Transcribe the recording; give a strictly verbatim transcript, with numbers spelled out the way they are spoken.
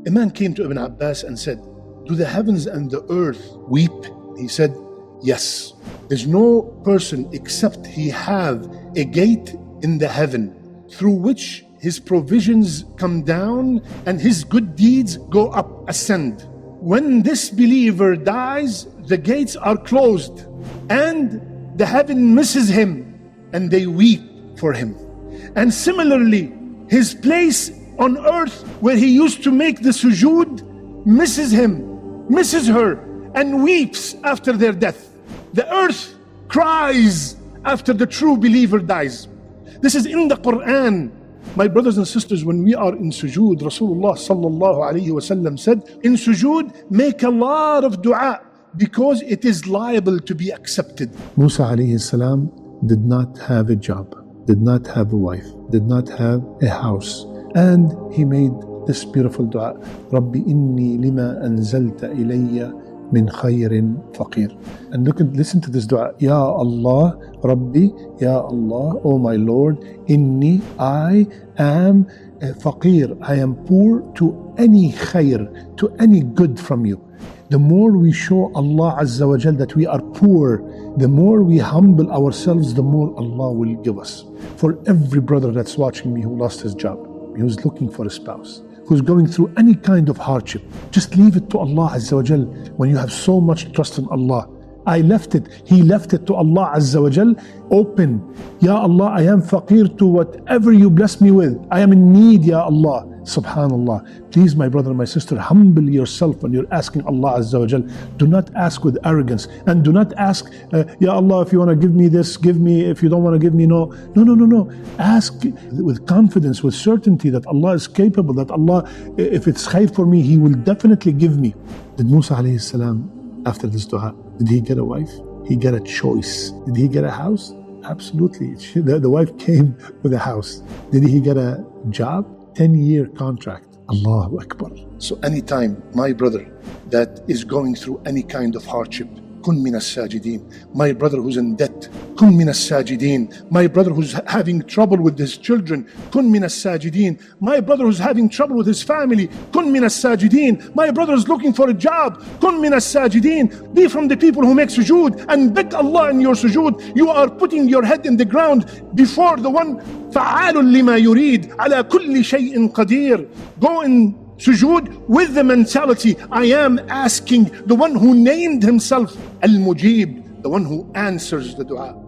A man came to Ibn Abbas and said, do the heavens and the earth weep? He said, yes. There's no person except he have a gate in the heaven through which his provisions come down and his good deeds go up, ascend. When this believer dies, the gates are closed and the heaven misses him and they weep for him. And similarly, his place on earth where he used to make the sujood misses him, misses her, and weeps after their death. The earth cries after the true believer dies. This is in the Quran. My brothers and sisters, when we are in sujood, Rasulullah sallallahu alayhi wasallam said, in sujood, make a lot of dua because it is liable to be accepted. Musa alayhi salam did not have a job, did not have a wife, did not have a house. And he made this beautiful dua, Rabbi inni lima anzalta ilayya min khayrin faqir. And look and listen to this dua. Ya Allah, Rabbi, Ya Allah, oh my Lord, inni, I am faqir. I am poor to any khayr, to any good from you. The more we show Allah Azza wa Jal that we are poor, the more we humble ourselves, the more Allah will give us. For every brother that's watching me who lost his job, who's looking for a spouse, who's going through any kind of hardship, just leave it to Allah Azza wa Jal. When you have so much trust in Allah, I left it, he left it to Allah Azza wa Jal. Open, Ya Allah, I am faqir to whatever you bless me with. I am in need, Ya Allah. Subhanallah. Please, my brother and my sister, humble yourself when you're asking Allah Azza wa Jal. Do not ask with arrogance, and do not ask, uh, Ya Allah, if you want to give me this, give me. If you don't want to give me, no. No, no, no, no. Ask with confidence, with certainty that Allah is capable, that Allah, if it's khayr for me, He will definitely give me. Did Musa alayhi salam, after this dua, did he get a wife? He got a choice. Did he get a house? Absolutely. The, the wife came with a house. Did he get a job? ten-year contract. Allahu Akbar. So anytime, my brother that is going through any kind of hardship, kun min as-sajideen. My brother who's in debt, kun min as-sajideen. My brother who's having trouble with his children, kun min as-sajideen. My brother who's having trouble with his family, kun min as-sajideen. My brother is looking for a job, kun min as-sajideen. Be from the people who make sujood and beg Allah in your sujood. You are putting your head in the ground before the one فَعَالٌ لِمَا يُرِيدُ عَلَى كُلِّ شَيْءٍ قَدِيرٌ. Go in sujood with the mentality, I am asking the one who named himself Al-Mujib, the one who answers the dua.